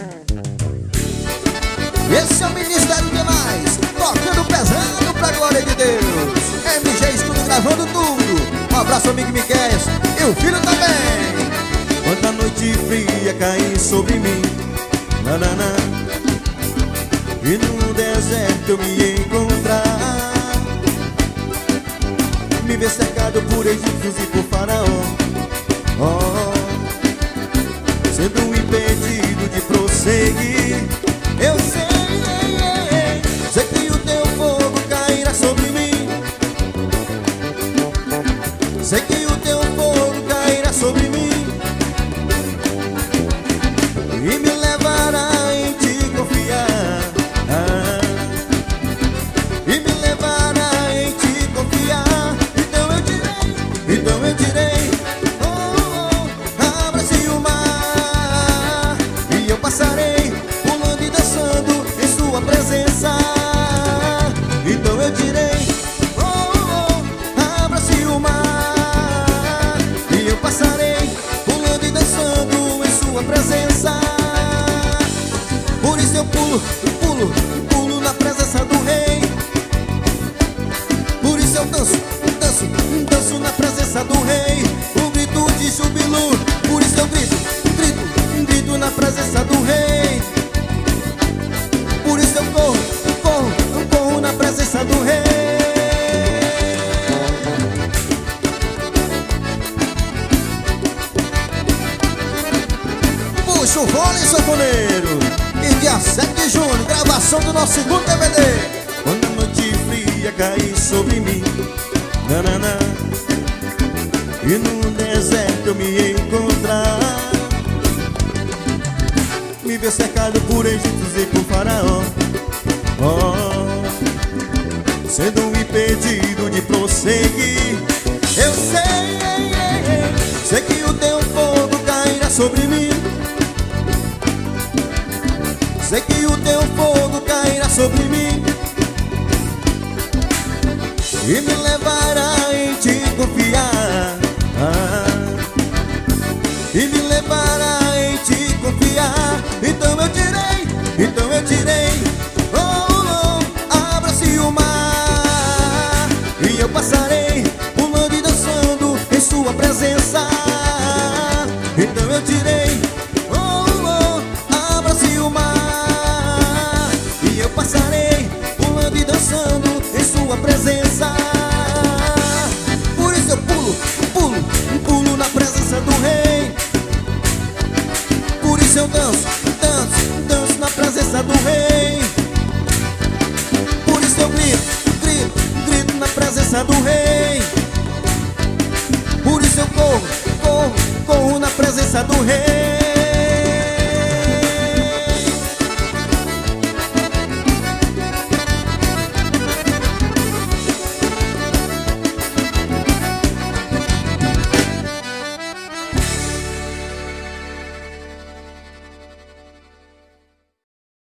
Esse é o Ministério Demais, tocando pesado pra glória de Deus. MG Studio gravando tudo. Um abraço, amigo Miquel e o filho também. Quando a noite fria cair sobre mim, nanana, e no deserto eu me encontrar, me ver cercado por egípcios e por faraó, sendo impedido de prosseguir. Eu sei que o teu fogo cairá sobre mim. Sei que o teu fogo cairá sobre mim e me levará em te confiar, e me levará em te confiar. Então eu direi, abra-se o mar e eu passarei pulando e dançando em sua presença. Então eu direi, abra-se o mar e eu passarei pulando e dançando em sua presença. Por isso eu pulo na presença do Rei. Por isso eu danço na presença do Rei. Um grito de júbilo. Por isso eu grito na presença do Rei. Por isso eu corro na presença do Rei. Puxa o fone, sanfoneiro. E dia 7 de junho, gravação do nosso segundo DVD. Quando a noite fria cair sobre mim, nanana, e no deserto eu me encontrar, me ver cercado por egípcios e por faraó, sendo impedido de prosseguir. Eu sei que o teu fogo cairá sobre mim. Sei que o teu fogo cairá sobre mim e me levará em te confiar, e me levará em te confiar. Então eu direi, abra-se o mar e eu passarei pulando e dançando em sua presença. Então eu direi, abra-se o mar e eu passarei pulando e dançando em sua presença. Por isso eu pulo na presença do Rei. Por isso eu danço na presença do Rei. Por isso eu grito na presença do Rei. Por isso eu corro na presença do Rei.